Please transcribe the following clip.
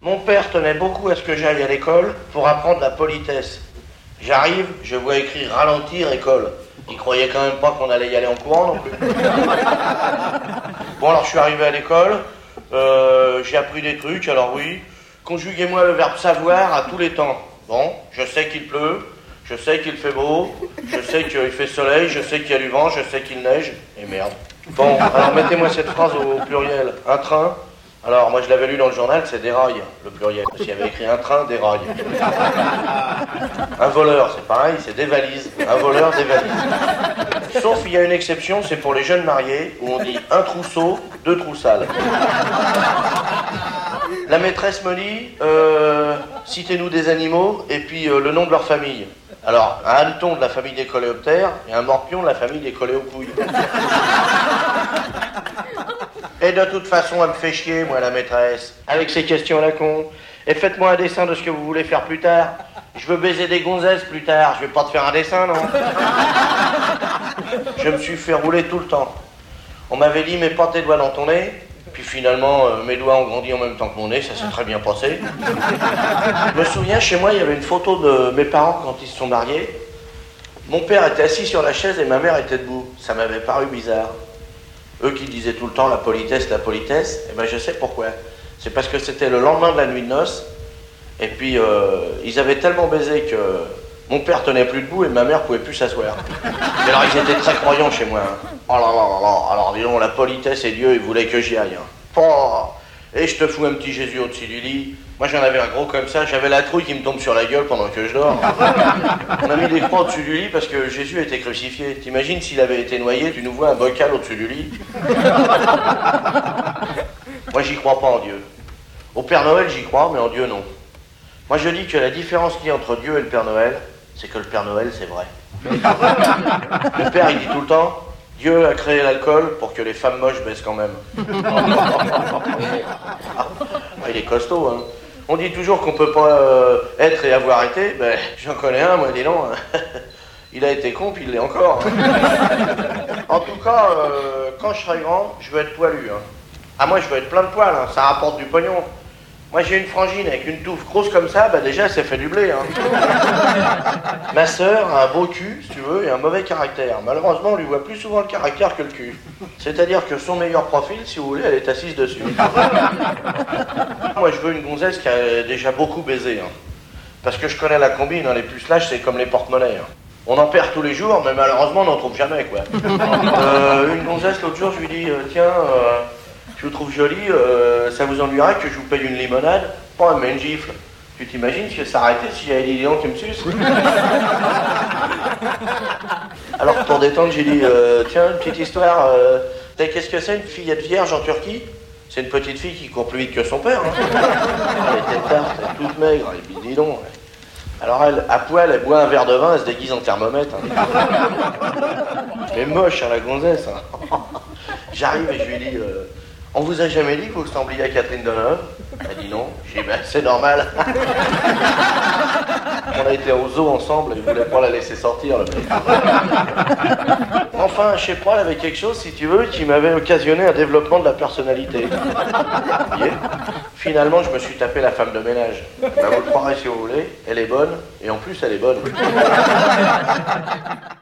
Mon père tenait beaucoup à ce que j'aille à l'école pour apprendre la politesse. J'arrive, je vois écrit ralentir école. Il croyait quand même pas qu'on allait y aller en courant non plus. Bon, alors je suis arrivé à l'école, j'ai appris des trucs, alors oui. Conjuguez-moi le verbe savoir à tous les temps. Bon, je sais qu'il pleut, je sais qu'il fait beau, je sais qu'il fait soleil, je sais qu'il y a du vent, je sais qu'il neige, et merde. Bon, alors mettez-moi cette phrase au pluriel. Un train. Alors, moi je l'avais lu dans le journal, c'est déraille, le pluriel. Parce qu'il y avait écrit un train, déraille. Un voleur, c'est pareil, c'est des valises. Un voleur, des valises. Sauf il y a une exception, c'est pour les jeunes mariés, où on dit un trousseau, deux troussales. La maîtresse me dit, citez-nous des animaux, et puis le nom de leur famille. Alors, un hanneton de la famille des coléoptères, et un morpion de la famille des coléopouilles. Et de toute façon, elle me fait chier, moi, la maîtresse, avec ses questions à la con. Et faites-moi un dessin de ce que vous voulez faire plus tard. Je veux baiser des gonzesses plus tard, je vais pas te faire un dessin, non? Je me suis fait rouler tout le temps. On m'avait dit, mets pas tes doigts dans ton nez. Puis finalement, mes doigts ont grandi en même temps que mon nez, ça s'est très bien passé. Je me souviens, chez moi, il y avait une photo de mes parents quand ils se sont mariés. Mon père était assis sur la chaise et ma mère était debout. Ça m'avait paru bizarre. Eux qui disaient tout le temps la politesse, eh ben je sais pourquoi. C'est parce que c'était le lendemain de la nuit de noces, et puis ils avaient tellement baisé que mon père tenait plus debout et ma mère pouvait plus s'asseoir. Et alors ils étaient très croyants chez moi. Hein. Oh là là là là, alors disons, la politesse et Dieu, ils voulaient que j'y aille. Hein. Oh, et je te fous un petit Jésus au-dessus du lit. Moi j'en avais un gros comme ça, j'avais la trouille qui me tombe sur la gueule pendant que je dors. On a mis des croix au-dessus du lit parce que Jésus était crucifié. T'imagines s'il avait été noyé, tu nous vois un bocal au-dessus du lit. Moi j'y crois pas en Dieu. Au Père Noël j'y crois, mais en Dieu non. Moi je dis que la différence qu'il y a entre Dieu et le Père Noël, c'est que le Père Noël c'est vrai. Mon père il dit tout le temps, Dieu a créé l'alcool pour que les femmes moches baissent quand même. Ah, il est costaud, hein. On dit toujours qu'on peut pas être et avoir été. Ben, j'en connais un, moi, dis donc. Il a été con, puis il l'est encore. En tout cas, quand je serai grand, je veux être poilu. Hein. Ah, moi, je veux être plein de poils, hein. Ça rapporte du pognon. Moi, j'ai une frangine avec une touffe grosse comme ça, bah déjà, ça fait du blé. Hein. Ma sœur a un beau cul, si tu veux, et un mauvais caractère. Malheureusement, on lui voit plus souvent le caractère que le cul. C'est-à-dire que son meilleur profil, si vous voulez, elle est assise dessus. Moi, je veux une gonzesse qui a déjà beaucoup baisé. Hein. Parce que je connais la combine, hein. Les pucelages, c'est comme les porte-monnaies. Hein. On en perd tous les jours, mais malheureusement, on n'en trouve jamais, quoi. Une gonzesse, l'autre jour, je lui dis, tiens... je vous trouve jolie, ça vous ennuierait que je vous paye une limonade? Pas, mais une gifle. Tu t'imagines si elle s'arrêtait, si elle dit non, tu me suces? Alors pour détendre, j'ai dit, tiens, une petite histoire, qu'est-ce que c'est une fillette vierge en Turquie? C'est une petite fille qui court plus vite que son père. Hein. Elle était tarte, elle est toute maigre, et puis dis donc. Alors elle, à poil, elle boit un verre de vin, elle se déguise en thermomètre. Hein. Elle est moche, hein, la gonzesse. Hein. J'arrive et je lui dis... on vous a jamais dit que vous ressembliez à Catherine Deneuve? Elle dit non. J'ai dit, ben, c'est normal. On a été au zoo ensemble et je voulais pas la laisser sortir, le mec. Enfin, je sais pas, elle avait quelque chose, si tu veux, qui m'avait occasionné un développement de la personnalité. Vous voyez? Finalement, je me suis tapé la femme de ménage. Ben, vous le croirez si vous voulez, elle est bonne, et en plus, elle est bonne.